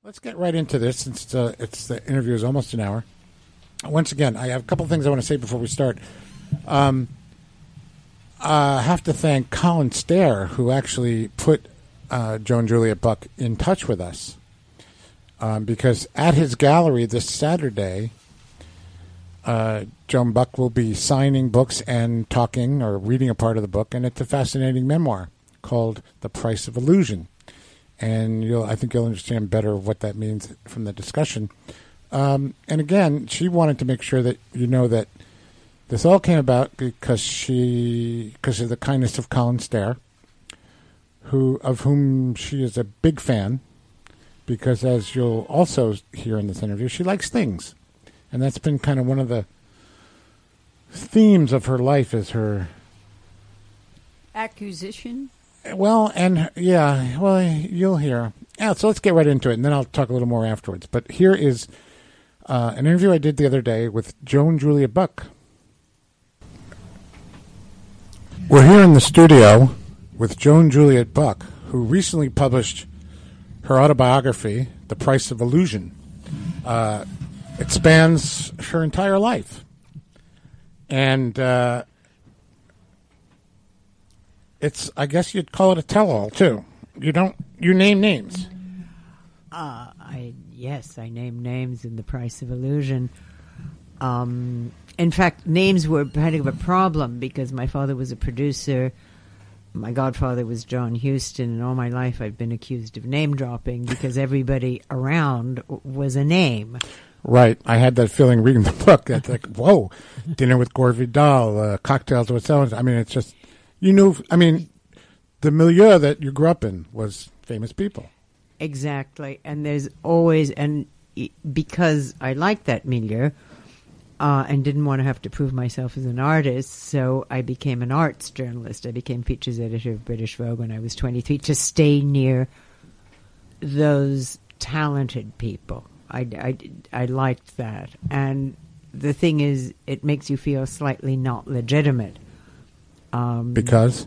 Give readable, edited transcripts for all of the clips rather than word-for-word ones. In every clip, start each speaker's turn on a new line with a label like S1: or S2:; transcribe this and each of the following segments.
S1: Let's get right into this since the interview is almost an hour. Once again, I have a couple of things I want to say before we start. I have to thank Colin Stair, who actually put Joan Juliet Buck in touch with us. Because at his gallery this Saturday, Joan Buck will be signing books and talking or reading a part of the book, and it's a fascinating memoir called The Price of Illusion. And I think you'll understand better what that means from the discussion. And again, she wanted to make sure that you know that this all came about because of the kindness of Colin Stair, of whom she is a big fan. Because as you'll also hear in this interview, she likes things, and that's been kind of one of the themes of her life is her
S2: acquisition.
S1: Well, you'll hear. Yeah, so let's get right into it, and then I'll talk a little more afterwards. But here is an interview I did the other day with Joan Juliet Buck. We're here in the studio with Joan Juliet Buck, who recently published her autobiography, The Price of Illusion. It spans her entire life. And I guess you'd call it a tell-all, too. You name names.
S2: Yes, I named names in The Price of Illusion. In fact, names were kind of a problem because my father was a producer. My godfather was John Huston, and all my life I've been accused of name-dropping because everybody around was a name.
S1: Right. I had that feeling reading the book. It's like, whoa, dinner with Gore Vidal, cocktails with so-and-so. I mean, it's just... the milieu that you grew up in was famous people.
S2: Exactly. And there's always, and because I liked that milieu and didn't want to have to prove myself as an artist, so I became an arts journalist. I became features editor of British Vogue when I was 23 to stay near those talented people. I liked that. And the thing is, it makes you feel slightly not legitimate.
S1: Because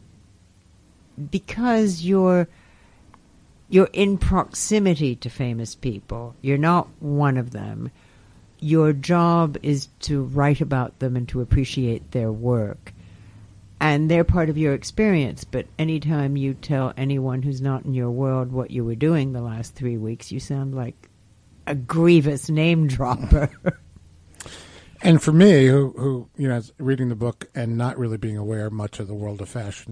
S2: you're in proximity to famous people. You're not one of them. Your job is to write about them and to appreciate their work. And they're part of your experience. But anytime you tell anyone who's not in your world what you were doing the last 3 weeks, you sound like a grievous name dropper.
S1: And for me, who is reading the book and not really being aware much of the world of fashion,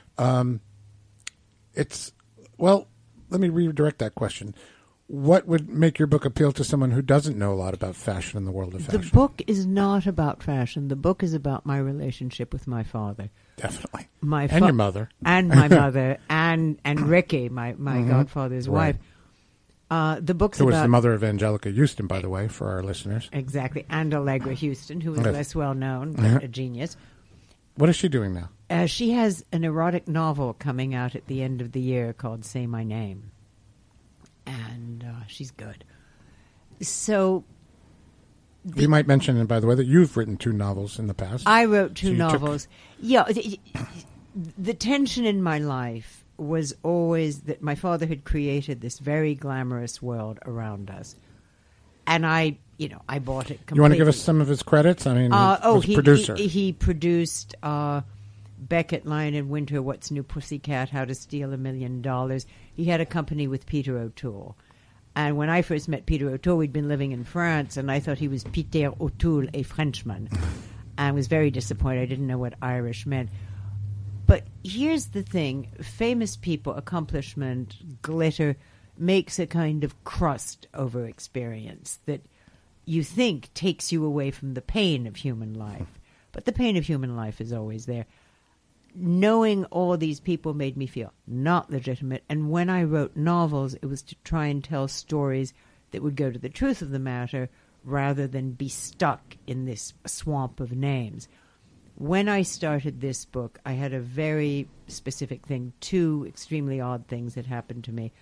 S1: let me redirect that question. What would make your book appeal to someone who doesn't know a lot about fashion in the world of fashion?
S2: The book is not about fashion. The book is about my relationship with my father.
S1: Definitely.
S2: And
S1: your mother.
S2: And my mother. and Ricky, my godfather's wife. The book's
S1: who was
S2: about
S1: the mother of Angelica Houston, by the way, for our listeners.
S2: Exactly. And Allegra Houston, who was less well known, but a genius.
S1: What is she doing now?
S2: She has an erotic novel coming out at the end of the year called Say My Name. And she's good. So...
S1: We might mention, by the way, that you've written 2 novels in the past.
S2: I wrote 2 novels. Yeah, the tension in my life was always that my father had created this very glamorous world around us. And I bought it completely.
S1: You want to give us some of his credits? I mean, he producer.
S2: He produced Beckett, Lion and Winter, What's New Pussycat, How to Steal $1 Million. He had a company with Peter O'Toole. And when I first met Peter O'Toole, we'd been living in France, and I thought he was Peter O'Toole, a Frenchman. I was very disappointed. I didn't know what Irish meant. But here's the thing. Famous people, accomplishment, glitter, makes a kind of crust over experience that you think takes you away from the pain of human life. But the pain of human life is always there. Knowing all these people made me feel not legitimate. And when I wrote novels, it was to try and tell stories that would go to the truth of the matter rather than be stuck in this swamp of names. When I started this book, I had a very specific thing. 2 extremely odd things that happened to me.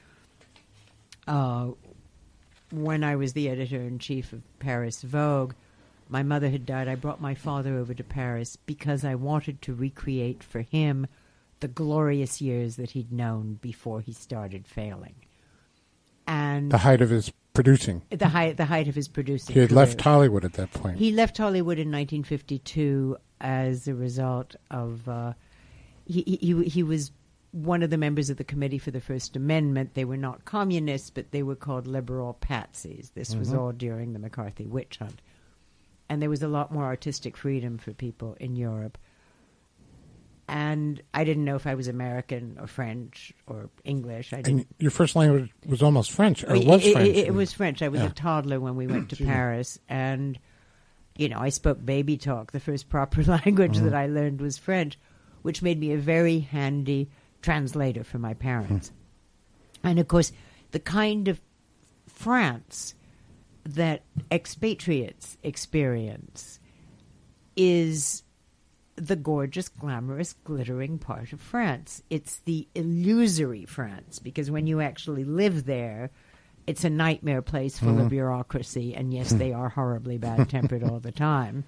S2: When I was the editor-in-chief of Paris Vogue, my mother had died. I brought my father over to Paris because I wanted to recreate for him the glorious years that he'd known before he started failing. and
S1: The height of his producing.
S2: the height of his producing.
S1: He had
S2: career.
S1: left Hollywood at that point.
S2: He left Hollywood in 1952 as a result of he was one of the members of the Committee for the First Amendment. They were not communists, but they were called liberal patsies. This was all during the McCarthy witch hunt. And there was a lot more artistic freedom for people in Europe. And I didn't know if I was American or French or English.
S1: And your first language was almost French, or was French?
S2: It was French. I was a toddler when we went to Paris. And, I spoke baby talk. The first proper language that I learned was French, which made me a very handy translator for my parents. And, of course, the kind of France that expatriates experience is the gorgeous, glamorous, glittering part of France. It's the illusory France, because when you actually live there, it's a nightmare place full of bureaucracy, and yes, they are horribly bad-tempered all the time.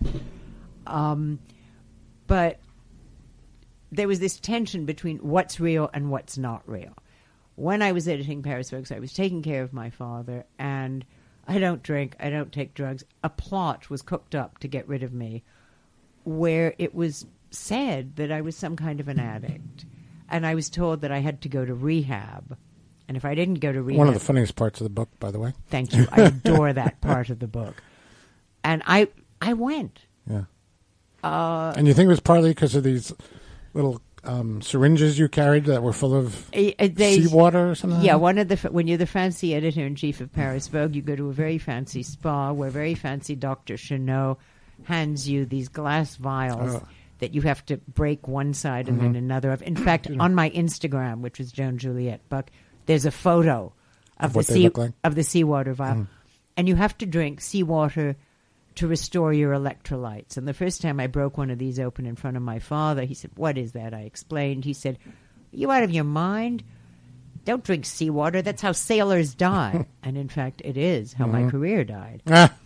S2: But there was this tension between what's real and what's not real. When I was editing Paris Vogue, I was taking care of my father, and I don't drink, I don't take drugs. A plot was cooked up to get rid of me, where it was said that I was some kind of an addict. And I was told that I had to go to rehab. And if I didn't go to rehab...
S1: One of the funniest parts of the book, by the way.
S2: Thank you. I adore that part of the book. And I went.
S1: Yeah. And you think it was partly because of these little syringes you carried that were full of seawater or something?
S2: Yeah, when you're the fancy editor-in-chief of Paris Vogue, you go to a very fancy spa where very fancy Dr. Chanot hands you these glass vials that you have to break one side and then another of. In fact, on my Instagram, which was Joan Juliet Buck, there's a photo of the seawater vial. And you have to drink seawater to restore your electrolytes. And the first time I broke one of these open in front of my father, he said, "What is that?" I explained. He said, "Are you out of your mind? Don't drink seawater. That's how sailors die." And in fact, it is how my career died.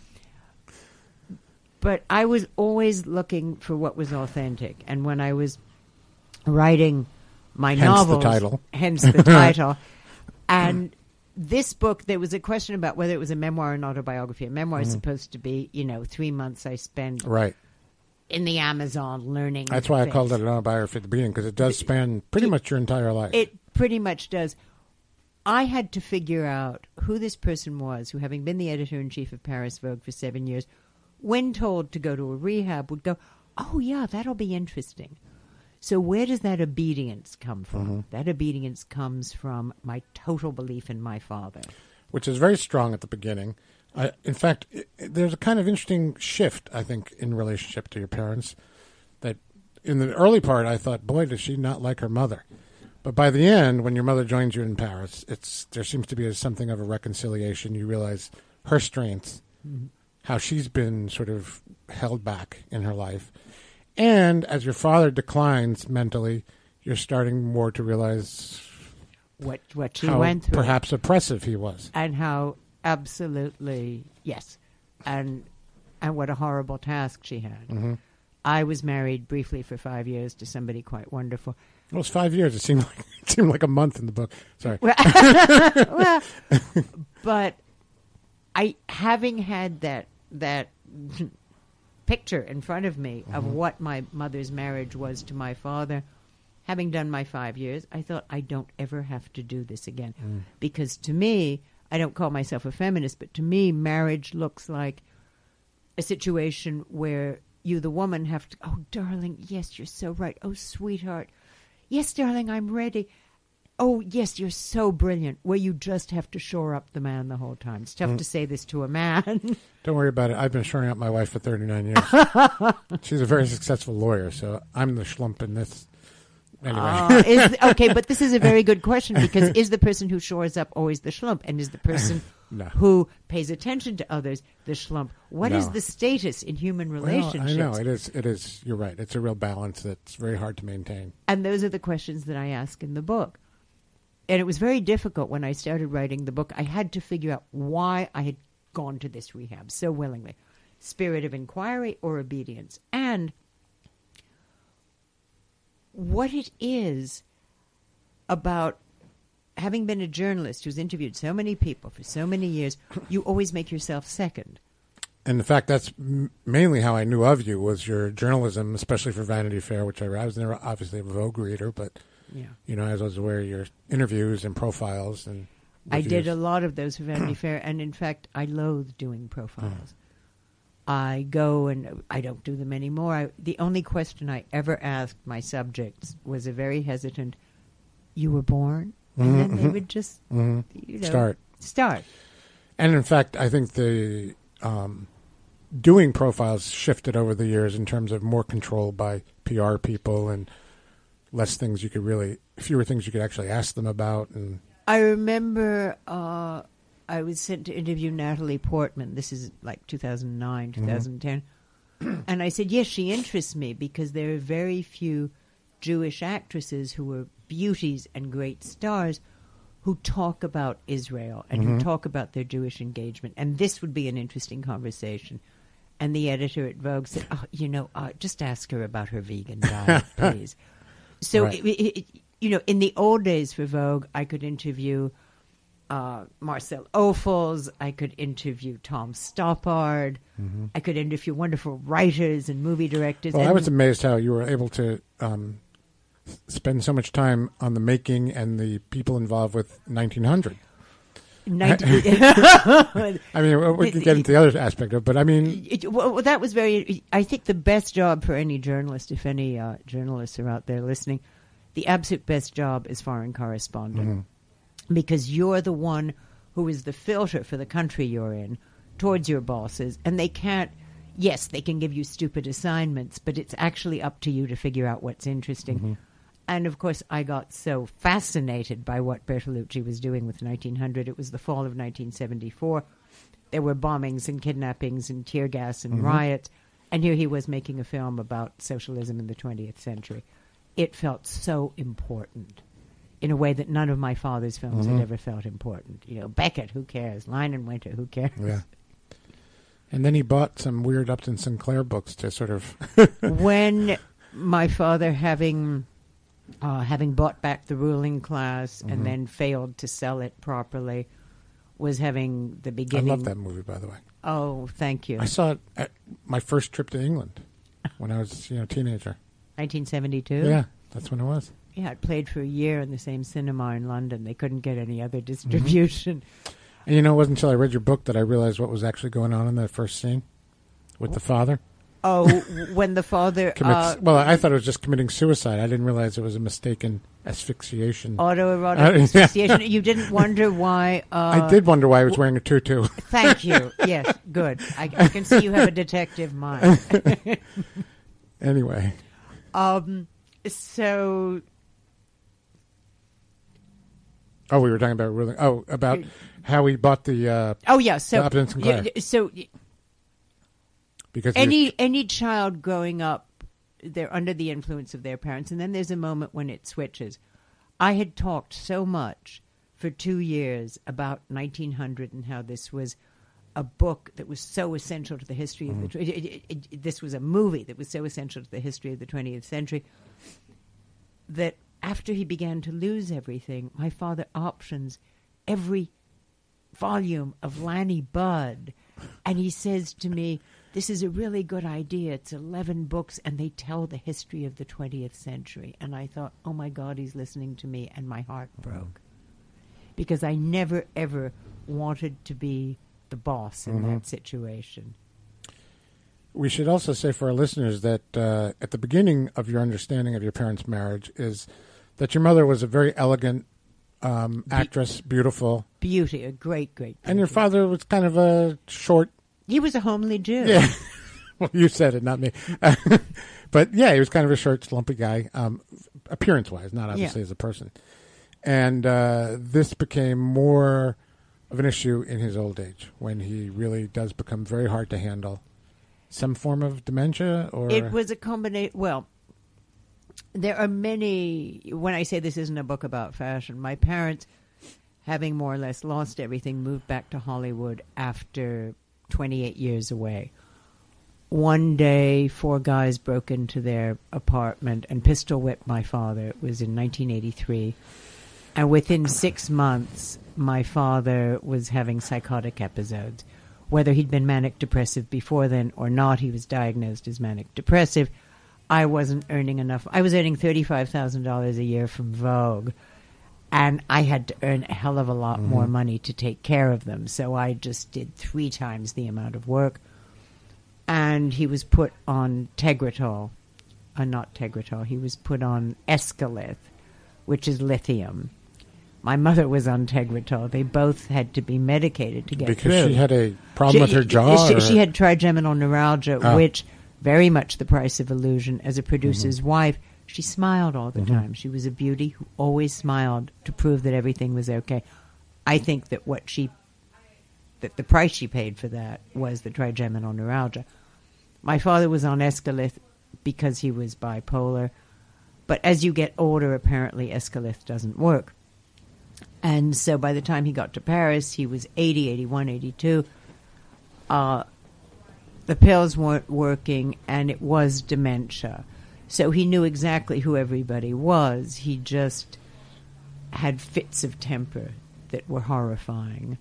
S2: But I was always looking for what was authentic. And when I was writing my novels... Hence the title. And this book, there was a question about whether it was a memoir or an autobiography. A memoir is supposed to be, 3 months I spend in the Amazon learning.
S1: That's why I called it an autobiography at the beginning, because it does span pretty much your entire life.
S2: It pretty much does. I had to figure out who this person was, who, having been the editor-in-chief of Paris Vogue for 7 years, when told to go to a rehab, would go, "Oh, yeah, that'll be interesting." So where does that obedience come from? That obedience comes from my total belief in my father.
S1: Which is very strong at the beginning. In fact, there's a kind of interesting shift, I think, in relationship to your parents. That in the early part, I thought, boy, does she not like her mother. But by the end, when your mother joins you in Paris, there seems to be something of a reconciliation. You realize her strengths, how she's been sort of held back in her life. And as your father declines mentally, you're starting more to realize
S2: what she went through.
S1: Perhaps oppressive he was.
S2: And how absolutely, yes. And what a horrible task she had. I was married briefly for 5 years to somebody quite wonderful.
S1: It was 5 years. It seemed like a month in the book. Sorry.
S2: Well, but having had that picture in front of me of what my mother's marriage was to my father, having done my 5 years, I thought, I don't ever have to do this again. Because to me, I don't call myself a feminist, but to me, marriage looks like a situation where you, the woman, have to, "Oh, darling, yes, you're so right. Oh, sweetheart. Yes, darling, I'm ready. Oh, yes, you're so brilliant," where you just have to shore up the man the whole time. It's tough to say this to a man.
S1: Don't worry about it. I've been shoring up my wife for 39 years. She's a very successful lawyer, so I'm the schlump in this. Anyway.
S2: Okay, but this is a very good question, because is the person who shores up always the schlump? And is the person who pays attention to others the schlump? What is the status in human relationships?
S1: Well, I know. It is. You're right. It's a real balance that's very hard to maintain.
S2: And those are the questions that I ask in the book. And it was very difficult when I started writing the book. I had to figure out why I had gone to this rehab so willingly. Spirit of inquiry or obedience. And what it is about having been a journalist who's interviewed so many people for so many years, you always make yourself second.
S1: And in fact, that's mainly how I knew of you, was your journalism, especially for Vanity Fair, which I was never obviously a Vogue reader, but as I was aware of your interviews and profiles and reviews.
S2: I did a lot of those for Vanity Fair, and in fact, I loathe doing profiles. I go and I don't do them anymore. The only question I ever asked my subjects was a very hesitant, "You were born?" And then they would just start.
S1: And in fact, I think the doing profiles shifted over the years in terms of more control by PR people and fewer things you could actually ask them about. And
S2: I remember I was sent to interview Natalie Portman. This is like 2009, 2010. And I said, yes, she interests me because there are very few Jewish actresses who are beauties and great stars who talk about Israel and who talk about their Jewish engagement. And this would be an interesting conversation. And the editor at Vogue said, just ask her about her vegan diet, please. So,
S1: right.
S2: In the old days for Vogue, I could interview Marcel Ophuls, I could interview Tom Stoppard, I could interview wonderful writers and movie directors.
S1: Well, I was amazed how you were able to spend so much time on the making and the people involved with 1900. I mean, we can get into the other aspect of it, but I mean...
S2: that was I think the best job for any journalist, if any journalists are out there listening, the absolute best job is foreign correspondent. Because you're the one who is the filter for the country you're in towards your bosses, and they can't... Yes, they can give you stupid assignments, but it's actually up to you to figure out what's interesting. And, of course, I got so fascinated by what Bertolucci was doing with 1900. It was the fall of 1974. There were bombings and kidnappings and tear gas and riots. And here he was making a film about socialism in the 20th century. It felt so important in a way that none of my father's films had ever felt important. Beckett, who cares? Lion and Winter, who cares?
S1: Yeah. And then he bought some weird Upton Sinclair books to sort of...
S2: When my father, having bought back The Ruling Class and then failed to sell it properly, was having the beginning...
S1: I love that movie, by the way.
S2: Oh, thank you.
S1: I saw it at my first trip to England when I was a teenager.
S2: 1972?
S1: Yeah, that's when it was.
S2: Yeah, it played for a year in the same cinema in London. They couldn't get any other distribution.
S1: And it wasn't until I read your book that I realized what was actually going on in that first scene with the father.
S2: Oh, when the father...
S1: well, I thought it was just committing suicide. I didn't realize it was a mistaken asphyxiation.
S2: Autoerotic asphyxiation. You didn't wonder why...
S1: I did wonder why he was wearing a tutu.
S2: Thank you. Yes, good. I can see you have a detective mind.
S1: Anyway.
S2: So...
S1: Oh, we were talking about about how we bought the
S2: So
S1: Upton Sinclair.
S2: So
S1: because
S2: any child growing up, they're under the influence of their parents, and then there's a moment when it switches. I had talked so much for 2 years about 1900 and how this was a book that was so essential to the history of this was a movie that was so essential to the history of the 20th century that after he began to lose everything, my father options every volume of Lanny Budd. And he says to me, this is a really good idea. It's 11 books, and they tell the history of the 20th century. And I thought, oh, my God, he's listening to me, and my heart broke. Because I never, ever wanted to be the boss in that situation.
S1: We should also say for our listeners that at the beginning of your understanding of your parents' marriage is that your mother was a very elegant actress, beautiful.
S2: Beauty, a great beauty.
S1: And your father was kind of a short...
S2: He was a homely Jew.
S1: Yeah. Well, you said it, not me. But, yeah, he was kind of a short, slumpy guy, appearance-wise, not obviously as a person. And this became more of an issue in his old age, when he really does become very hard to handle. Some form of dementia? Or
S2: it was a combination... Well... There are many, when I say this isn't a book about fashion, my parents, having more or less lost everything, moved back to Hollywood after 28 years away. One day, 4 guys broke into their apartment and pistol whipped my father. It was in 1983. And within 6 months, my father was having psychotic episodes. Whether he'd been manic depressive before then or not, he was diagnosed as manic depressive. I wasn't earning enough. I was earning $35,000 a year from Vogue, and I had to earn a hell of a lot more money to take care of them. So I just did 3 times the amount of work. And he was put on Tegretol. Not Tegretol. He was put on Escalith, which is lithium. My mother was on Tegretol. They both had to be medicated to get through.
S1: Because she had a problem with her jaw?
S2: She had trigeminal neuralgia, which, very much the price of illusion. As a producer's wife, she smiled all the time. She was a beauty who always smiled to prove that everything was okay. I think that that the price she paid for that was the trigeminal neuralgia. My father was on Escalith because he was bipolar. But as you get older, apparently Escalith doesn't work. And so by the time he got to Paris, he was 80, 81, 82. The pills weren't working, and it was dementia. So he knew exactly who everybody was. He just had fits of temper that were horrifying.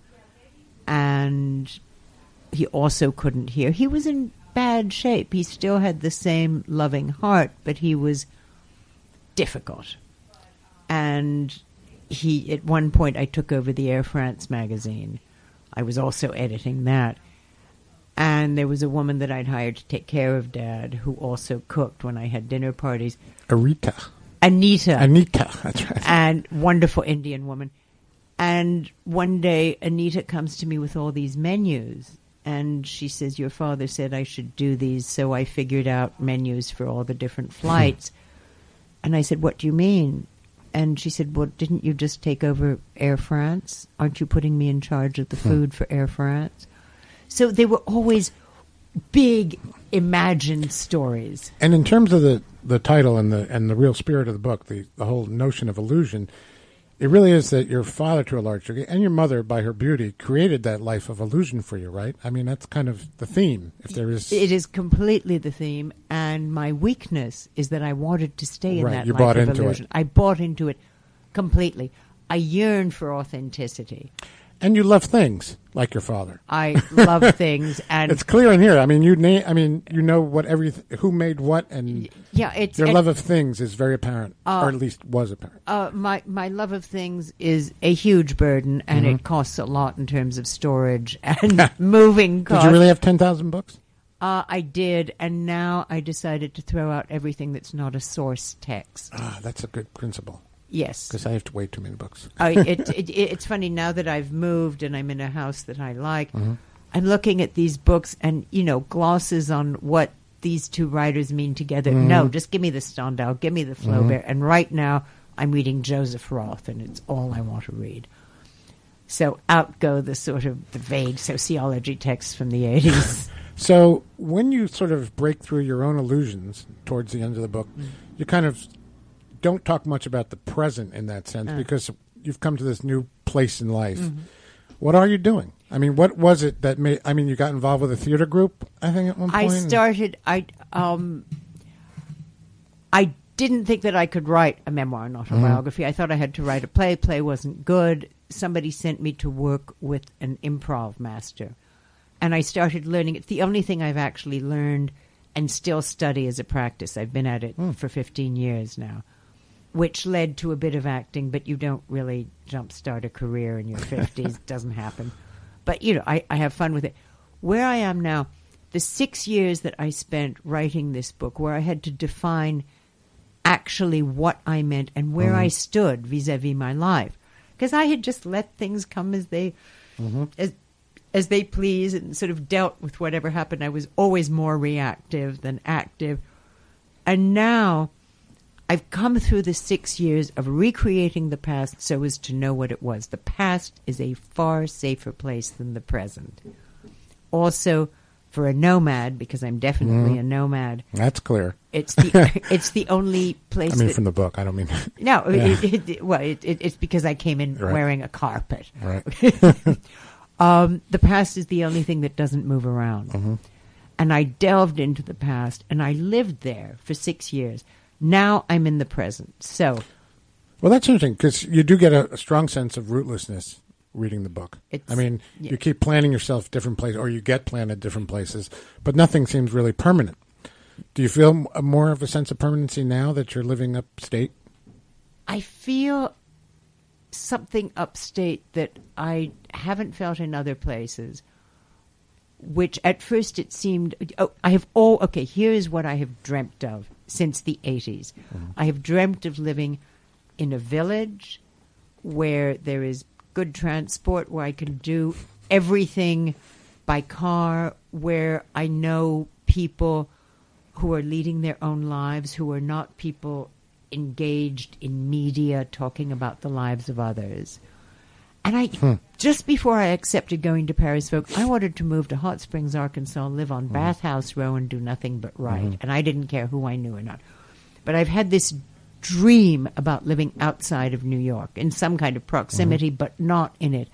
S2: And he also couldn't hear. He was in bad shape. He still had the same loving heart, but he was difficult. And at one point, I took over the Air France magazine. I was also editing that. And there was a woman that I'd hired to take care of Dad who also cooked when I had dinner parties.
S1: Anita, that's right.
S2: And wonderful Indian woman. And one day, Anita comes to me with all these menus. And she says, your father said I should do these, so I figured out menus for all the different flights. And I said, what do you mean? And she said, well, didn't you just take over Air France? Aren't you putting me in charge of the food for Air France? So they were always big, imagined stories.
S1: And in terms of the title and the real spirit of the book, the whole notion of illusion, it really is that your father, to a large degree, and your mother, by her beauty, created that life of illusion for you, right? I mean, that's kind of the theme. If there is,
S2: it is completely the theme, and my weakness is that I wanted to stay in that
S1: you
S2: life
S1: bought
S2: of
S1: into
S2: illusion.
S1: it.
S2: I bought into it completely. I yearned for authenticity.
S1: And you love things like your father.
S2: I love things, and
S1: it's clear in here. I mean, you know what who made what, and your love of things is very apparent, or at least was apparent.
S2: My love of things is a huge burden, and it costs a lot in terms of storage and moving costs.
S1: Did you really have 10,000 books?
S2: I did, and now I decided to throw out everything that's not a source text.
S1: That's a good principle.
S2: Yes.
S1: Because I have to wait too many books.
S2: It's funny, now that I've moved and I'm in a house that I like, I'm looking at these books and, glosses on what these two writers mean together. No, just give me the Stendhal, give me the Flaubert. And right now I'm reading Joseph Roth, and it's all I want to read. So out go the sort of the vague sociology texts from the 80s.
S1: So when you sort of break through your own illusions towards the end of the book, you kind of don't talk much about the present in that sense because you've come to this new place in life. What are you doing? I mean, what was it that made? I mean, you got involved with a theater group, I think, at one point.
S2: I didn't think that I could write a memoir, not a biography. I thought I had to write a play. Play wasn't good. Somebody sent me to work with an improv master, and I started learning. It's the only thing I've actually learned and still study as a practice. I've been at it for 15 years now, which led to a bit of acting, but you don't really jumpstart a career in your 50s. It doesn't happen. But, I have fun with it. Where I am now, the 6 years that I spent writing this book, where I had to define actually what I meant and where I stood vis-a-vis my life. Because I had just let things come as they please and sort of dealt with whatever happened. I was always more reactive than active. And now I've come through the 6 years of recreating the past so as to know what it was. The past is a far safer place than the present. Also, for a nomad, because I'm definitely a nomad.
S1: That's clear.
S2: It's the only place.
S1: I mean, from the book. I don't mean.
S2: No, it's because I came in wearing a carpet.
S1: Right.
S2: The past is the only thing that doesn't move around. And I delved into the past, and I lived there for 6 years. Now I'm in the present. So
S1: Well, that's interesting because you do get a strong sense of rootlessness reading the book.
S2: It's,
S1: I mean,
S2: yeah.
S1: you keep planting yourself different places, or you get planted different places, but nothing seems really permanent. Do you feel more of a sense of permanency now that you're living upstate?
S2: I feel something upstate that I haven't felt in other places, which at first it seemed, here's what I have dreamt of since the 80s. Mm-hmm. I have dreamt of living in a village where there is good transport, where I can do everything by car, where I know people who are leading their own lives, who are not people engaged in media talking about the lives of others. And just before I accepted going to Paris Vogue, I wanted to move to Hot Springs, Arkansas, live on Bathhouse Row and do nothing but write. And I didn't care who I knew or not. But I've had this dream about living outside of New York in some kind of proximity, but not in it.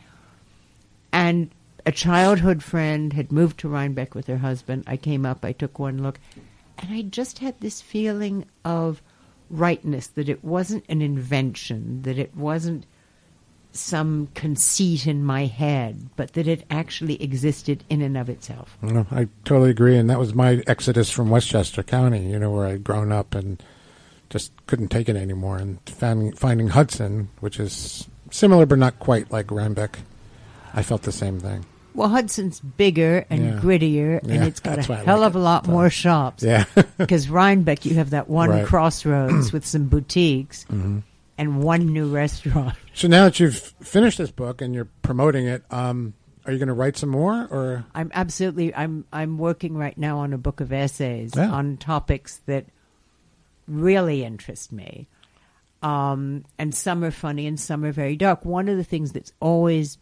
S2: And a childhood friend had moved to Rhinebeck with her husband. I came up, I took one look, and I just had this feeling of rightness, that it wasn't an invention, that it wasn't some conceit in my head, but that it actually existed in and of itself.
S1: No, I totally agree, and that was my exodus from Westchester County, where I'd grown up and just couldn't take it anymore, and finding Hudson, which is similar but not quite like Rhinebeck, I felt the same thing.
S2: Well, Hudson's bigger and grittier, and it's got a hell of a lot more shops.
S1: Yeah.
S2: Because Rhinebeck, you have that one crossroads with some boutiques and one new restaurant.
S1: So now that you've finished this book and you're promoting it, are you going to write some more? Or
S2: I'm working right now on a book of essays on topics that really interest me. And some are funny and some are very dark. One of the things that's always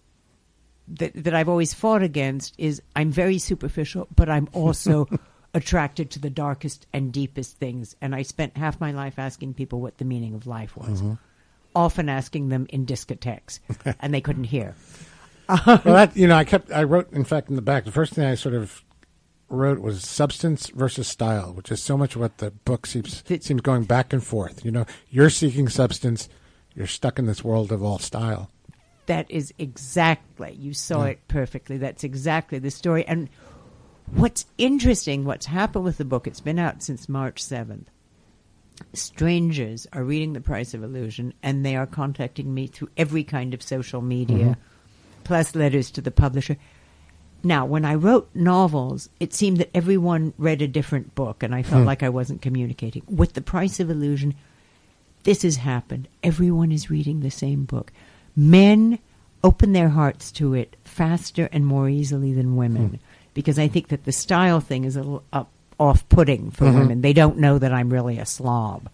S2: that I've always fought against is I'm very superficial, but I'm also attracted to the darkest and deepest things. And I spent half my life asking people what the meaning of life was, often asking them in discotheques, and they couldn't hear.
S1: Well, I wrote, in fact, in the back, the first thing I sort of wrote was substance versus style, which is so much what the book seems going back and forth. You're seeking substance, you're stuck in this world of all style.
S2: That is exactly, you saw it perfectly. That's exactly the story. And what's interesting, what's happened with the book, it's been out since March 7th. Strangers are reading The Price of Illusion, and they are contacting me through every kind of social media, plus letters to the publisher. Now, when I wrote novels, it seemed that everyone read a different book, and I felt like I wasn't communicating. With The Price of Illusion, this has happened. Everyone is reading the same book. Men open their hearts to it faster and more easily than women, because I think that the style thing is a little off-putting for women. They don't know that I'm really a slob.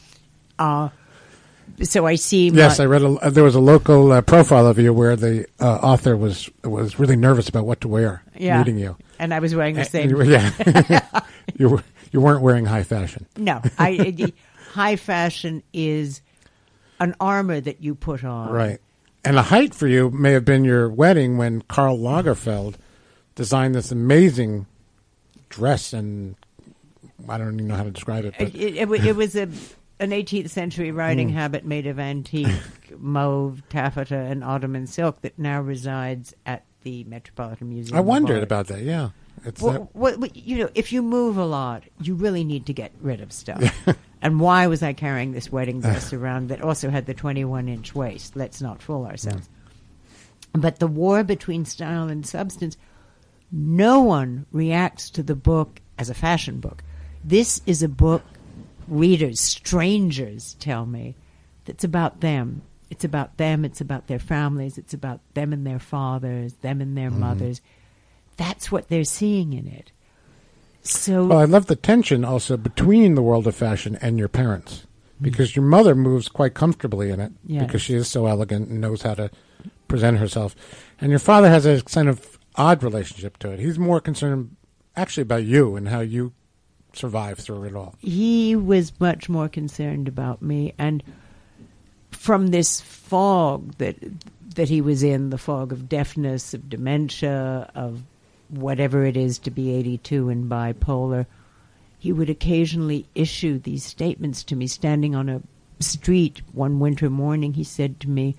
S2: So I see.
S1: Yes, I read. There was a local profile of you where the author was really nervous about what to wear. Reading you,
S2: and I was wearing the same.
S1: You weren't wearing high fashion.
S2: No, high fashion is an armor that you put on.
S1: Right. And a height for you may have been your wedding when Karl Lagerfeld designed this amazing dress, and I don't even know how to describe it. But
S2: it was an 18th century riding habit made of antique mauve, taffeta, and Ottoman silk that now resides at the Metropolitan Museum.
S1: I wondered about that, yeah.
S2: If you move a lot, you really need to get rid of stuff. And why was I carrying this wedding dress around that also had the 21-inch waist? Let's not fool ourselves. But the war between style and substance, no one reacts to the book as a fashion book. This is a book, readers, strangers tell me, that's about them. It's about them. It's about their families. It's about them and their fathers, them and their mothers. That's what they're seeing in it. So,
S1: I love the tension also between the world of fashion and your parents, because your mother moves quite comfortably in it because she is so elegant and knows how to present herself. And your father has a kind of odd relationship to it. He's more concerned actually about you and how you survive through it all.
S2: He was much more concerned about me. And from this fog that he was in, the fog of deafness, of dementia, of whatever it is to be 82 and bipolar, he would occasionally issue these statements to me standing on a street one winter morning, he said to me,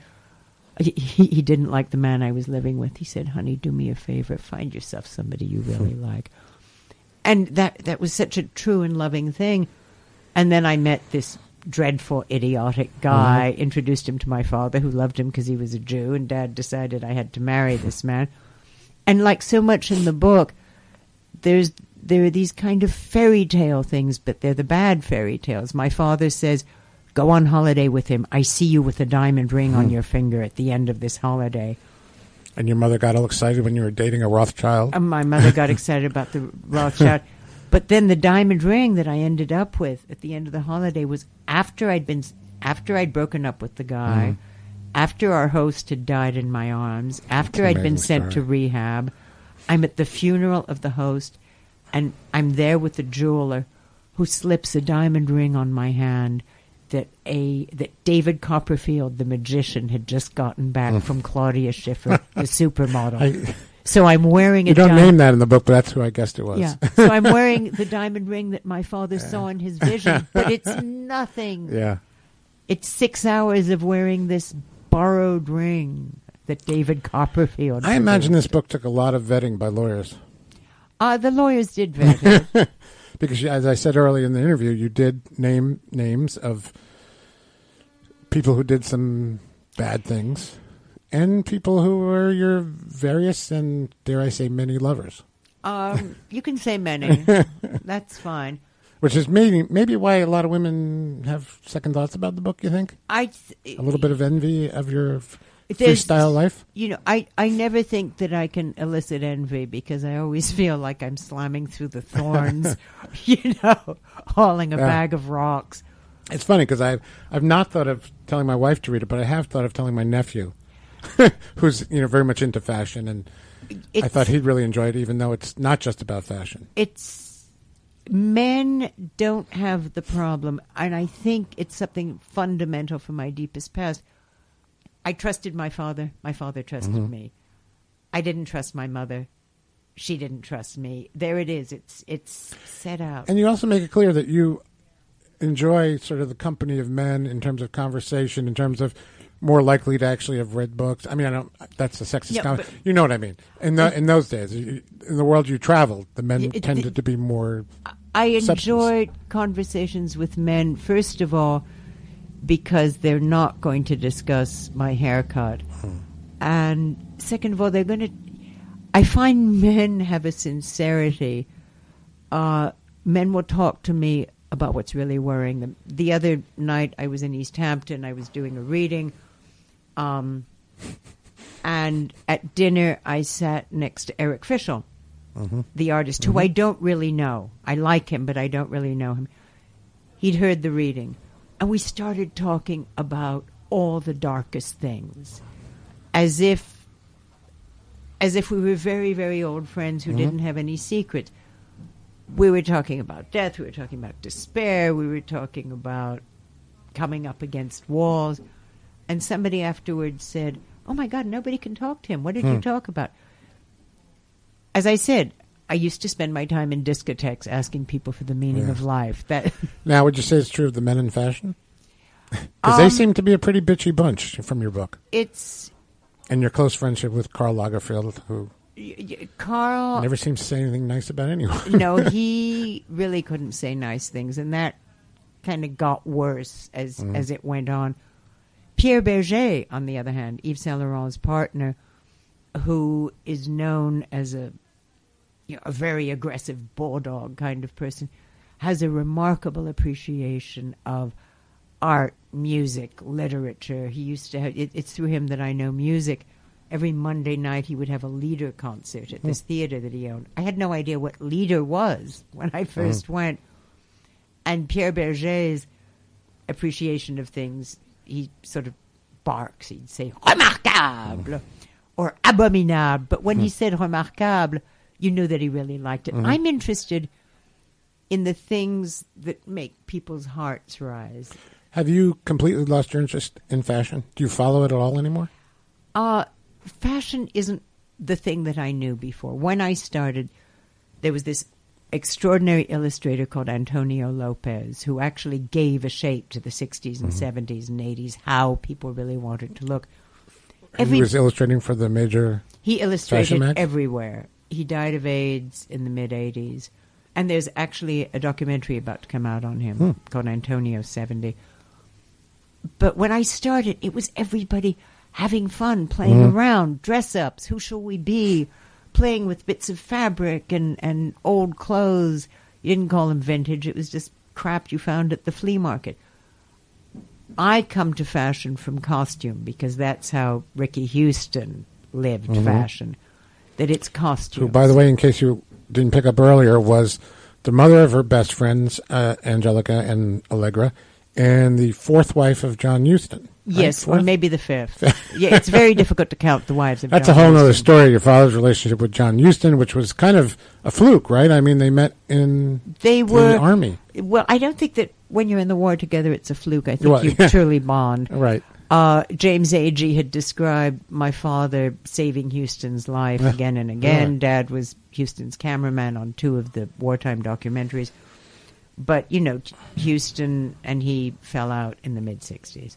S2: he didn't like the man I was living with. He said, "Honey, do me a favor, find yourself somebody you really like." And that was such a true and loving thing. And then I met this dreadful, idiotic guy, introduced him to my father, who loved him because he was a Jew, and Dad decided I had to marry this man. And like so much in the book, there are these kind of fairy tale things, but they're the bad fairy tales. My father says, "Go on holiday with him. I see you with a diamond ring on your finger at the end of this holiday."
S1: And your mother got all excited when you were dating a Rothschild?
S2: My mother got excited about the Rothschild. But then the diamond ring that I ended up with at the end of the holiday was after I'd broken up with the guy, after our host had died in my arms, after I'd been sent to rehab. I'm at the funeral of the host, and I'm there with the jeweler who slips a diamond ring on my hand that David Copperfield, the magician, had just gotten back from Claudia Schiffer, the supermodel. So I'm wearing
S1: You don't name that in the book, but that's who I guessed it was.
S2: Yeah. So I'm wearing the diamond ring that my father saw in his vision, but it's nothing.
S1: Yeah.
S2: It's 6 hours of wearing this borrowed ring that David Copperfield.
S1: I imagine this book took a lot of vetting by lawyers.
S2: The lawyers did vet it.
S1: Because, as I said earlier in the interview, you did name names of people who did some bad things and people who were your various and, dare I say, many lovers.
S2: You can say many. That's fine.
S1: Which is maybe why a lot of women have second thoughts about the book, you think? A little bit of envy of your freestyle life?
S2: You know, I never think that I can elicit envy because I always feel like I'm slamming through the thorns, hauling a bag of rocks.
S1: It's funny because I've not thought of telling my wife to read it, but I have thought of telling my nephew, who's very much into fashion, and I thought he'd really enjoy it, even though it's not just about fashion.
S2: Men don't have the problem, and I think it's something fundamental from my deepest past. I trusted my father. My father trusted me. I didn't trust my mother. She didn't trust me. There it is. It's set out.
S1: And you also make it clear that you enjoy sort of the company of men in terms of conversation, in terms of more likely to actually have read books. I mean, I don't. That's a sexist comment. You know what I mean? In those days, in the world you traveled, the men tended to be more.
S2: I enjoyed conversations with men. First of all, because they're not going to discuss my haircut, and second of all, they're going to. I find men have a sincerity. Men will talk to me about what's really worrying them. The other night, I was in East Hampton. I was doing a reading. And at dinner, I sat next to Eric Fischl, the artist, who I don't really know. I like him, but I don't really know him. He'd heard the reading. And we started talking about all the darkest things, as if we were very, very old friends who didn't have any secrets. We were talking about death. We were talking about despair. We were talking about coming up against walls. And somebody afterwards said, "Oh, my God, nobody can talk to him. What did you talk about?" As I said, I used to spend my time in discotheques asking people for the meaning of life.
S1: Now, would you say it's true of the men in fashion? Because they seem to be a pretty bitchy bunch from your book. And your close friendship with Karl Lagerfeld, who
S2: Karl
S1: never seems to say anything nice about anyone.
S2: No, he really couldn't say nice things, and that kind of got worse as it went on. Pierre Berger, on the other hand, Yves Saint Laurent's partner, who is known as a very aggressive bulldog kind of person, has a remarkable appreciation of art, music, literature. He used to have, it's through him that I know music. Every Monday night he would have a Lieder concert at this theater that he owned. I had no idea what Lieder was when I first went. And Pierre Berger's appreciation of things, he sort of barks. He'd say, "Remarquable," or "abominable." But when he said "remarquable," you knew that he really liked it. I'm interested in the things that make people's hearts rise.
S1: Have you completely lost your interest in fashion? Do you follow it at all anymore?
S2: Fashion isn't the thing that I knew before. When I started, there was this extraordinary illustrator called Antonio Lopez, who actually gave a shape to the 60s and 70s and 80s, how people really wanted to look.
S1: He was illustrating for the major
S2: He illustrated
S1: fashion mag?
S2: everywhere. He died of AIDS in the mid-'80s. And there's actually a documentary about to come out on him called Antonio 70. But when I started, it was everybody having fun, playing around, dress-ups, who shall we be, playing with bits of fabric and old clothes. You didn't call them vintage. It was just crap you found at the flea market. I come to fashion from costume because that's how Ricky Houston lived fashion, that it's costume.
S1: Who, by the way, in case you didn't pick up earlier, was the mother of her best friends, Angelica and Allegra, and the fourth wife of John Huston.
S2: Yes,
S1: right?
S2: or maybe the fifth. Yeah, it's very difficult to count the wives of
S1: That's
S2: John
S1: a whole
S2: Huston.
S1: other story, your father's relationship with John Huston, which was kind of a fluke, right? I mean, they met in the Army.
S2: Well, I don't think that when you're in the war together, it's a fluke. I think
S1: Well,
S2: you
S1: yeah.
S2: truly bond.
S1: Right.
S2: James Agee had described my father saving Houston's life again and again.
S1: Really?
S2: Dad was Houston's cameraman on 2 of the wartime documentaries. But, Houston and he fell out in the mid-'60s.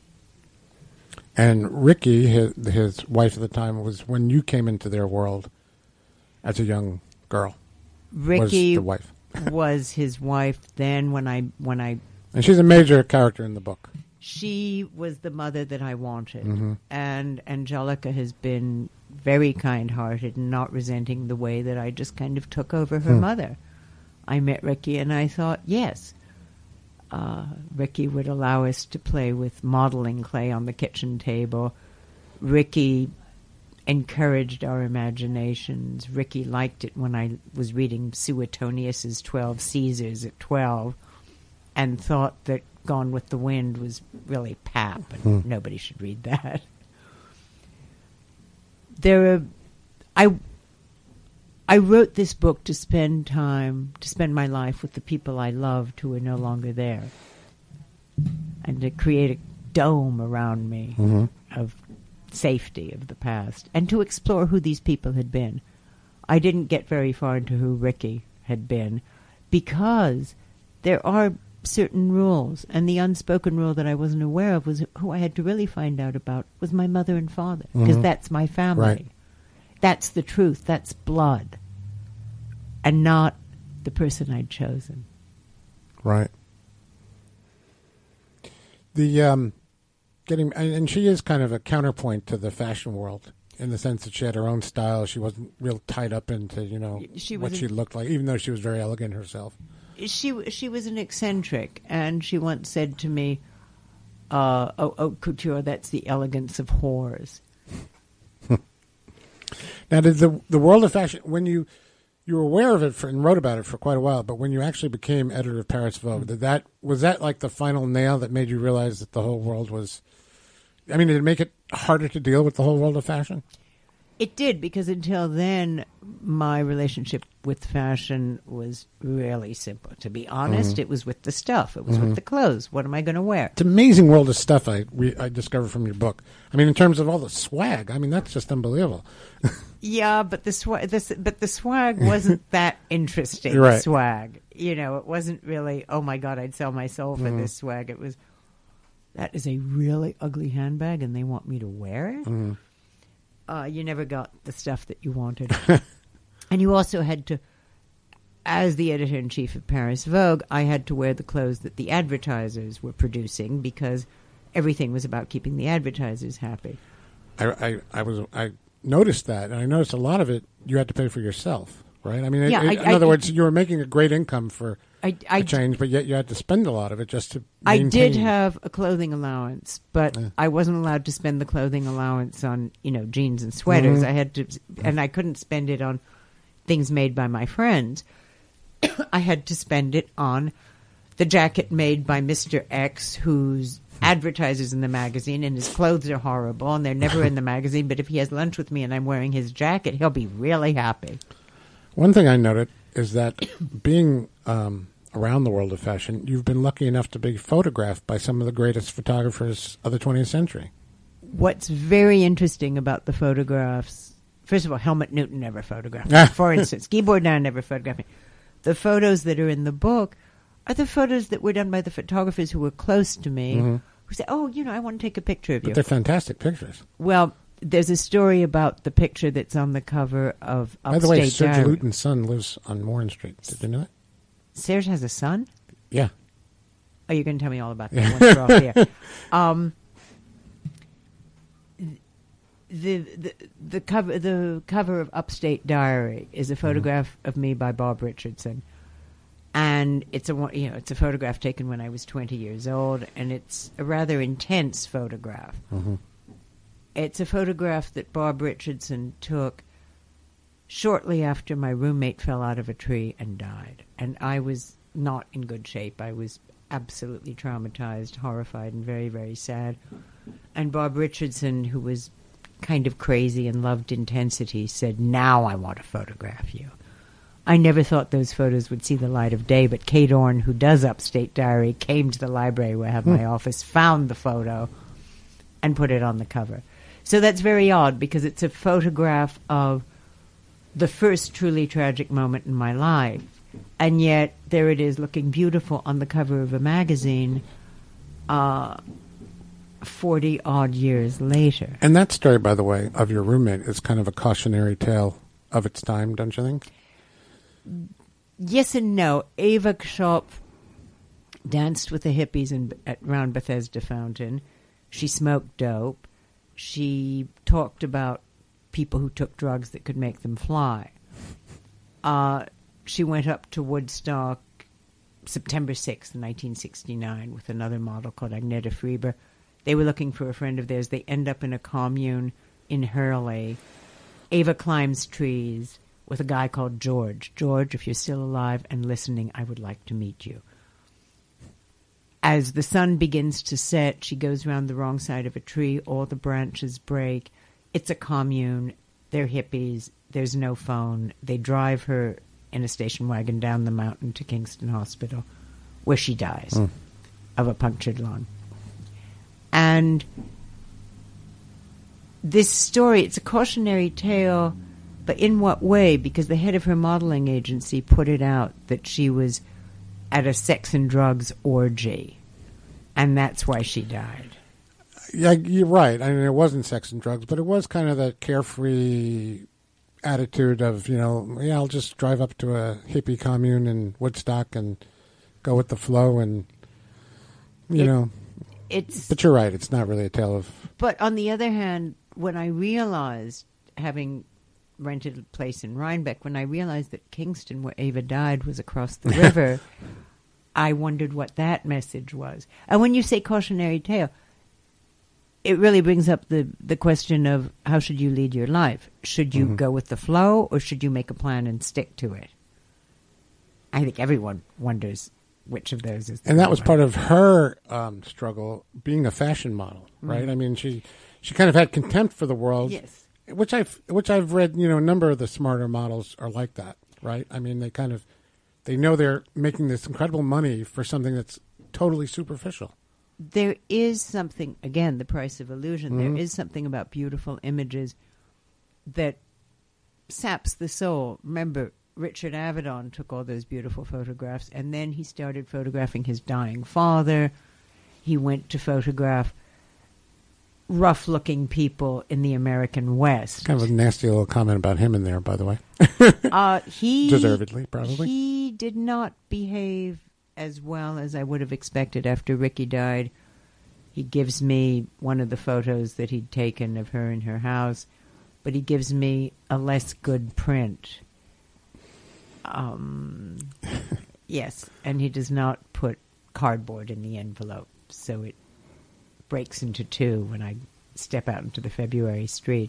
S1: And Ricky, his wife at the time, was when you came into their world as a young girl.
S2: Ricky
S1: was the wife.
S2: was his wife then when I
S1: And she's a major character in the book.
S2: she was the mother that I wanted. And Angelica has been very kind-hearted and not resenting the way that I just kind of took over her mother. I met Ricky and I thought, yes, Ricky would allow us to play with modeling clay on the kitchen table. Ricky encouraged our imaginations. Ricky liked it when I was reading Suetonius's 12 Caesars at 12 and thought that Gone with the Wind was really pap and nobody should read that. I wrote this book to spend my life with the people I loved who are no longer there, and to create a dome around me of safety of the past, and to explore who these people had been. I didn't get very far into who Ricky had been because there are certain rules, and the unspoken rule that I wasn't aware of was who I had to really find out about was my mother and father, because that's my family.
S1: Right.
S2: That's the truth. That's blood. And not the person I'd chosen.
S1: Right. The and she is kind of a counterpoint to the fashion world in the sense that she had her own style. She wasn't real tied up into what she looked like, even though she was very elegant herself.
S2: She was an eccentric, and she once said to me, "Oh, couture, that's the elegance of whores."
S1: Now, did the world of fashion, when you were aware of it and wrote about it for quite a while, but when you actually became editor of Paris Vogue, was that like the final nail that made you realize that the whole world was? I mean, did it make it harder to deal with the whole world of fashion?
S2: It did, because until then, my relationship with fashion was really simple. To be honest, it was with the stuff. It was with the clothes. What am I going to wear?
S1: It's an amazing world of stuff I discovered from your book. I mean, in terms of all the swag, I mean, that's just unbelievable.
S2: Yeah, but the swag wasn't that interesting.
S1: Right.
S2: Swag, it wasn't really. Oh my God, I'd sell my soul for this swag. It was, that is a really ugly handbag, and they want me to wear it. You never got the stuff that you wanted. And you also had to, as the editor-in-chief of Paris Vogue, I had to wear the clothes that the advertisers were producing because everything was about keeping the advertisers happy.
S1: I noticed that, and I noticed a lot of it you had to pay for yourself, right? I mean, in other words, you were making a great income for a change, but yet you had to spend a lot of it just to maintain.
S2: I did have a clothing allowance, but I wasn't allowed to spend the clothing allowance on, jeans and sweaters. I had to, and I couldn't spend it on things made by my friends. I had to spend it on the jacket made by Mr. X, who's advertises in the magazine, and his clothes are horrible, and they're never in the magazine, but if he has lunch with me and I'm wearing his jacket, he'll be really happy.
S1: One thing I noted is that being around the world of fashion, you've been lucky enough to be photographed by some of the greatest photographers of the 20th century.
S2: What's very interesting about the photographs, first of all, Helmut Newton never photographed me. For instance, Guy Bourdin never photographed me. the photos that are in the book are the photos that were done by the photographers who were close to me, who said, "Oh, I want to take a picture of you."
S1: But they're fantastic pictures.
S2: Well, there's a story about the picture that's on the cover of Upstate
S1: By the way, Serge
S2: Diary.
S1: Luton's son lives on Warren Street. Did you know that?
S2: Serge has a son?
S1: Yeah.
S2: Oh, you're going to tell me all about that once we're off here. The cover of Upstate Diary is a photograph of me by Bob Richardson, and it's a photograph taken when I was 20 years old, and it's a rather intense photograph. It's a photograph that Bob Richardson took shortly after my roommate fell out of a tree and died, and I was not in good shape. I was absolutely traumatized, horrified, and very, very sad. And Bob Richardson, who was kind of crazy and loved intensity, said, "Now I want to photograph you." I never thought those photos would see the light of day, but Kate Orne, who does Upstate Diary, came to the library where I have my office, found the photo, and put it on the cover. So that's very odd, because it's a photograph of the first truly tragic moment in my life, and yet there it is looking beautiful on the cover of a magazine 40-odd years later.
S1: And that story, by the way, of your roommate is kind of a cautionary tale of its time, don't you think?
S2: Yes and no. Eva Kshop danced with the hippies around Bethesda Fountain. She smoked dope. She talked about people who took drugs that could make them fly. She went up to Woodstock September 6th, 1969, with another model called Agneta Frieber. They were looking for a friend of theirs. They end up in a commune in Hurley. Ava climbs trees with a guy called George. George, if you're still alive and listening, I would like to meet you. As the sun begins to set, she goes around the wrong side of a tree. All the branches break. It's a commune. They're hippies. There's no phone. They drive her in a station wagon down the mountain to Kingston Hospital, where she dies of a punctured lung. And this story, it's a cautionary tale, but in what way? Because the head of her modeling agency put it out that she was at a sex and drugs orgy, and that's why she died.
S1: Yeah, you're right. I mean, it wasn't sex and drugs, but it was kind of that carefree attitude of, I'll just drive up to a hippie commune in Woodstock and go with the flow, and, But you're right. It's not really a tale of...
S2: But on the other hand, when I realized, having rented a place in Rhinebeck, when I realized that Kingston, where Ava died, was across the river, I wondered what that message was. And when you say cautionary tale, it really brings up the question of how should you lead your life? Should you go with the flow, or should you make a plan and stick to it? I think everyone wonders which of those is the
S1: And that was
S2: one.
S1: part of her struggle, being a fashion model, right? I mean, she kind of had contempt for the world.
S2: Yes.
S1: Which I've read, a number of the smarter models are like that, right? I mean, they know they're making this incredible money for something that's totally superficial.
S2: There is something, again, the price of illusion. There is something about beautiful images that saps the soul. Remember, Richard Avedon took all those beautiful photographs, and then he started photographing his dying father. He went to photograph rough-looking people in the American West.
S1: Kind of a nasty little comment about him in there, by the way.
S2: He
S1: Deservedly, probably.
S2: He did not behave as well as I would have expected after Ricky died. He gives me one of the photos that he'd taken of her in her house, but he gives me a less good print. Yes, and he does not put cardboard in the envelope, so it breaks into two when I step out into the February street.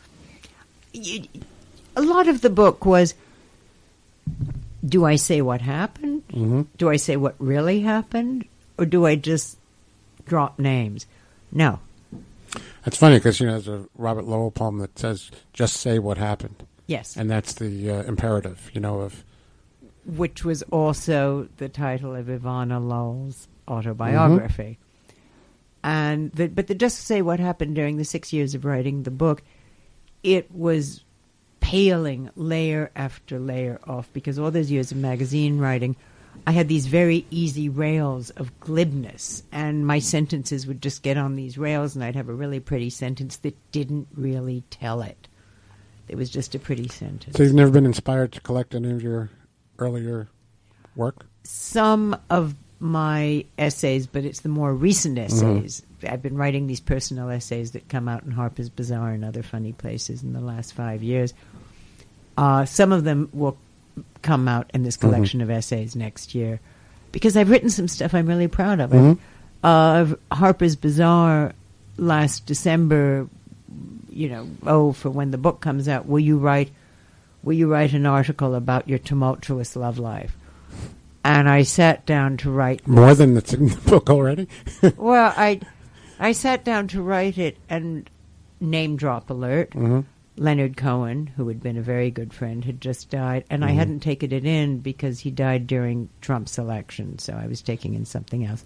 S2: A lot of the book was, do I say what happened?
S1: Mm-hmm.
S2: Do I say what really happened? Or do I just drop names? No.
S1: That's funny because, there's a Robert Lowell poem that says, just say what happened.
S2: Yes.
S1: And that's the imperative, of...
S2: Which was also the title of Ivana Lowell's autobiography. And but the just say what happened during the 6 years of writing the book, it was peeling layer after layer off, because all those years of magazine writing, I had these very easy rails of glibness, and my sentences would just get on these rails, and I'd have a really pretty sentence that didn't really tell it. It was just a pretty sentence.
S1: So you've never been inspired to collect any of your earlier work?
S2: Some of my essays, but it's the more recent essays. I've been writing these personal essays that come out in Harper's Bazaar and other funny places in the last 5 years. Some of them will come out in this collection of essays next year, because I've written some stuff I'm really proud of. Harper's Bazaar last December, for when the book comes out, will you write an article about your tumultuous love life? And I sat down to write
S1: more than that's in the book already.
S2: Well, I sat down to write it, and name drop alert. Leonard Cohen, who had been a very good friend, had just died, and I hadn't taken it in because he died during Trump's election, so I was taking in something else.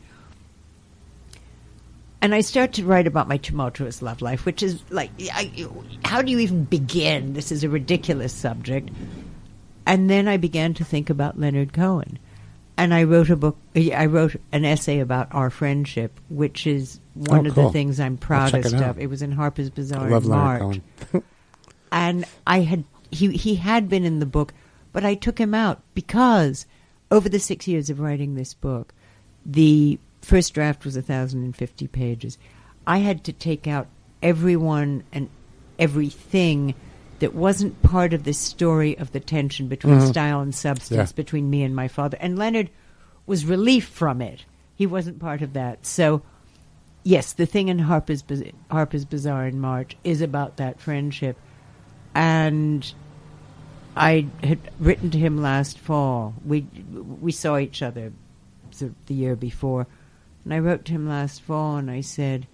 S2: And I start to write about my tumultuous love life, which is like, how do you even begin? This is a ridiculous subject. And then I began to think about Leonard Cohen. And I wrote an essay about our friendship, which is one of the things I'm proudest of. It was in Harper's Bazaar in March. And he had been in the book, but I took him out because over the 6 years of writing this book, the first draft was 1,050 pages. I had to take out everyone and everything that wasn't part of the story of the tension between style and substance between me and my father. And Leonard was relief from it. He wasn't part of that. So, yes, the thing in Harper's Bazaar in March is about that friendship. And I had written to him last fall. We saw each other the year before. And I wrote to him last fall, and I said,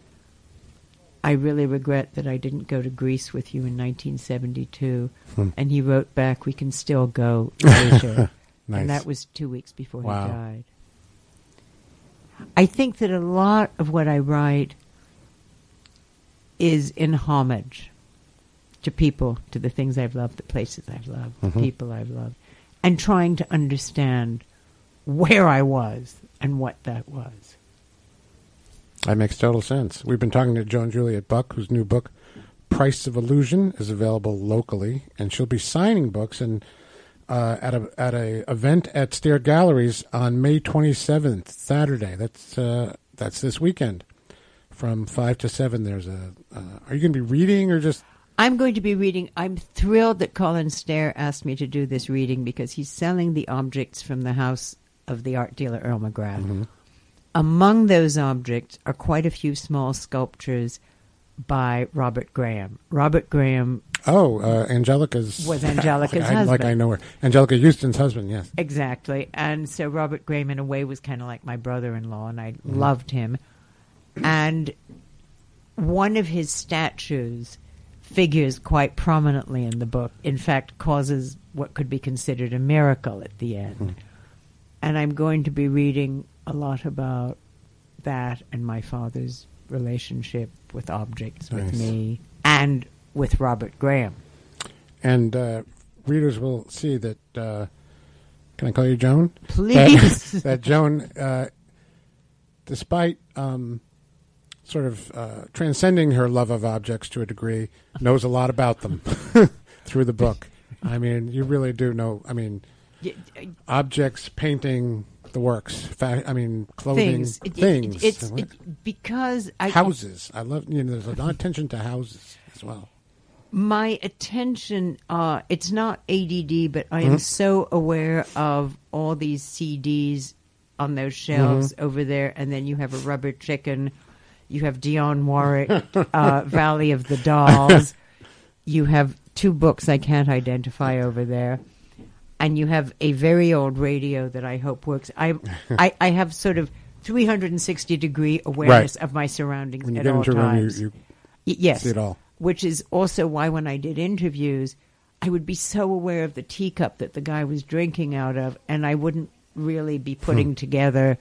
S2: I really regret that I didn't go to Greece with you in 1972. And he wrote back, we can still go later.
S1: Nice.
S2: And that was 2 weeks before he died. I think that a lot of what I write is in homage to people, to the things I've loved, the places I've loved, the people I've loved, and trying to understand where I was and what that was.
S1: That makes total sense. We've been talking to Joan Juliet Buck, whose new book, Price of Illusion, is available locally, and she'll be signing books and at a event at Stair Galleries on May 27th, Saturday. That's this weekend, from 5 to 7. Are you going to be reading or just?
S2: I'm going to be reading. I'm thrilled that Colin Stair asked me to do this reading because he's selling the objects from the house of the art dealer Earl McGrath. Among those objects are quite a few small sculptures by Robert Graham. Robert Graham
S1: was Angelica's husband. Like I know her. Angelica Houston's husband, yes.
S2: Exactly. And so Robert Graham, in a way, was kind of like my brother-in-law, and I loved him. And one of his statues figures quite prominently in the book. In fact, causes what could be considered a miracle at the end. And I'm going to be reading a lot about that and my father's relationship with objects, with me, and with Robert Graham. And
S1: readers will see that, can I call you Joan?
S2: Please.
S1: That Joan, despite sort of transcending her love of objects to a degree, knows a lot about them through the book. I mean, you really do know, objects, painting, the works. Clothing, things.
S2: Because
S1: houses. I love. There's a lot of attention to houses as well.
S2: My attention. It's not ADD, but I am so aware of all these CDs on those shelves over there, and then you have a rubber chicken. You have Dionne Warwick, Valley of the Dolls. You have 2 books I can't identify over there. And you have a very old radio that I hope works. I have sort of 360-degree awareness of my surroundings
S1: when you
S2: at
S1: get
S2: all
S1: into
S2: times.
S1: A room, you
S2: yes,
S1: see it all.
S2: Which is also why when I did interviews, I would be so aware of the teacup that the guy was drinking out of, and I wouldn't really be putting together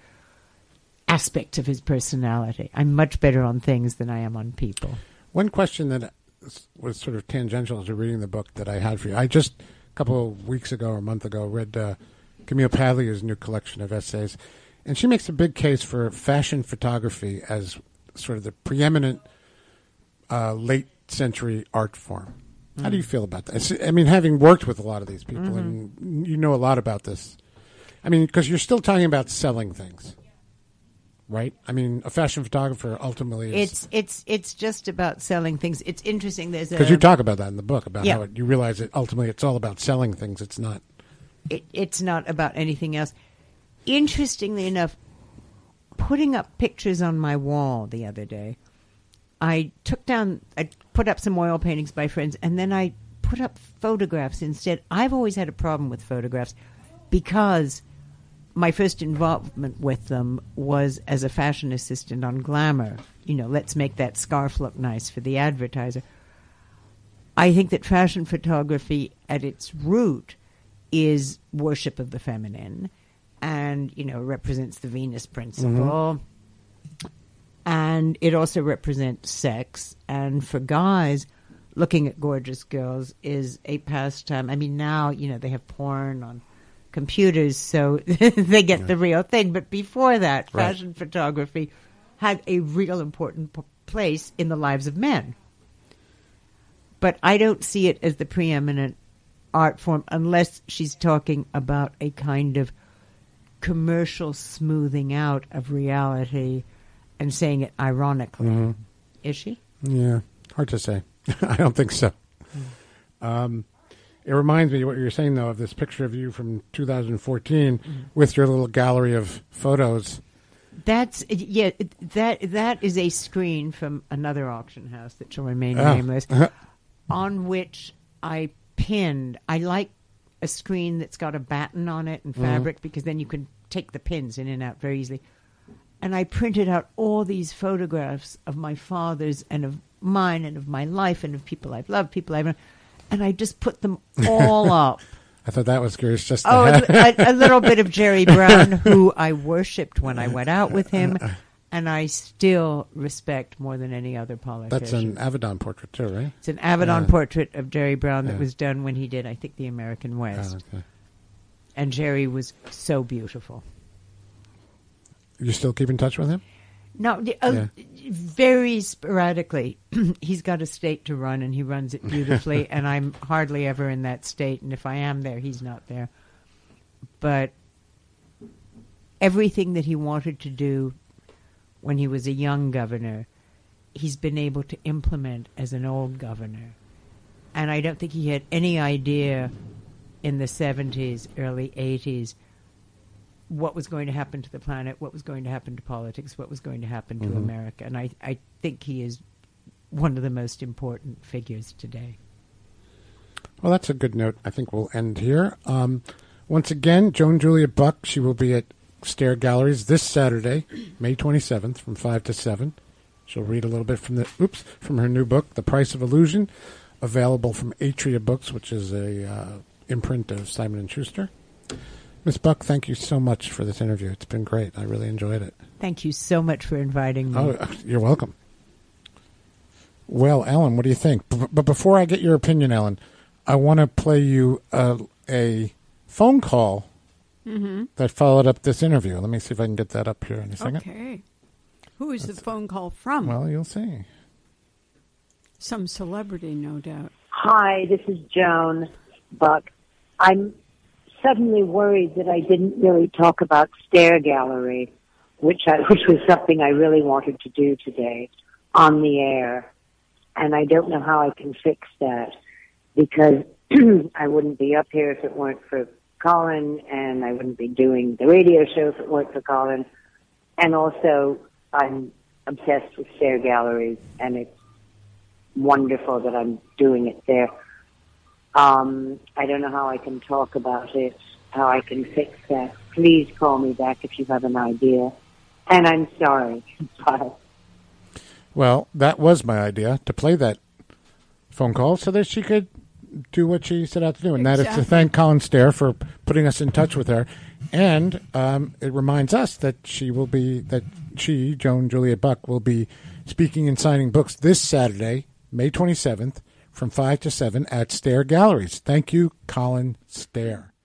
S2: aspects of his personality. I'm much better on things than I am on people.
S1: One question that was sort of tangential to reading the book that I had for you. I just a couple of weeks ago or a month ago read Camille Paglia's new collection of essays, and she makes a big case for fashion photography as sort of the preeminent late century art form. How do you feel about that? I mean, having worked with a lot of these people, and you know a lot about this. I mean, because you're still talking about selling things, right? I mean, a fashion photographer ultimately is...
S2: It's just about selling things. It's interesting. There's
S1: because you talk about that in the book about how you realize that ultimately it's all about selling things. It's not.
S2: It's not about anything else. Interestingly enough, putting up pictures on my wall the other day, I put up some oil paintings by friends, and then I put up photographs instead. I've always had a problem with photographs because my first involvement with them was as a fashion assistant on Glamour. You know, let's make that scarf look nice for the advertiser. I think that fashion photography at its root is worship of the feminine and, you know, represents the Venus principle. And it also represents sex. And for guys, looking at gorgeous girls is a pastime. I mean, now, you know, they have porn on computers, so they get the real thing. But before that, fashion photography had a real important place in the lives of men. But I don't see it as the preeminent art form unless she's talking about a kind of commercial smoothing out of reality and saying it ironically. Is she?
S1: Yeah, hard to say. I don't think so. It reminds me of what you were saying, though, of this picture of you from 2014 with your little gallery of photos.
S2: That is a screen from another auction house that shall remain nameless, on which I pinned. I like a screen that's got a batten on it and fabric because then you can take the pins in and out very easily. And I printed out all these photographs of my father's and of mine and of my life and of people I've loved, people I've known. And I just put them all up.
S1: I thought that was curious. Just
S2: a little bit of Jerry Brown, who I worshipped when I went out with him, and I still respect more than any other politician.
S1: That's an Avedon portrait too, right?
S2: It's an Avedon portrait of Jerry Brown that was done when he did, I think, The American West.
S1: Okay.
S2: And Jerry was so beautiful.
S1: You still keep in touch with him?
S2: No, very sporadically. He's got a state to run, and he runs it beautifully, and I'm hardly ever in that state, and if I am there, he's not there. But everything that he wanted to do when he was a young governor, he's been able to implement as an old governor. And I don't think he had any idea in the 70s, early 80s, what was going to happen to the planet, what was going to happen to politics, what was going to happen to America. And I think he is one of the most important figures today.
S1: Well, that's a good note. I think we'll end here. Once again, Joan Julia Buck, she will be at Stair Galleries this Saturday, May 27th, from 5 to 7. She'll read a little bit from her new book, The Price of Illusion, available from Atria Books, which is a imprint of Simon & Schuster. Miss Buck, thank you so much for this interview. It's been great. I really enjoyed it.
S2: Thank you so much for inviting me.
S1: Oh, you're welcome. Well, Ellen, what do you think? But before I get your opinion, Ellen, I want to play you a phone call that followed up this interview. Let me see if I can get that up here in a second.
S3: Okay. Who is the phone call from?
S1: Well, you'll see.
S3: Some celebrity, no doubt.
S4: Hi, this is Joan Buck. I'm suddenly worried that I didn't really talk about Stair Gallery, which was something I really wanted to do today on the air. And I don't know how I can fix that because I wouldn't be up here if it weren't for Colin, and I wouldn't be doing the radio show if it weren't for Colin. And also, I'm obsessed with Stair Galleries, and it's wonderful that I'm doing it there. I don't know how I can talk about it, how I can fix that. Please call me back if you have an idea. And I'm sorry. Bye.
S1: Well, that was my idea, to play that phone call so that she could do what she set out to do, and that is to thank Colin Stair for putting us in touch with her. And it reminds us that she, Joan Julia Buck, will be speaking and signing books this Saturday May 27th, from 5 to 7 at Stair Galleries. Thank you, Colin Stair.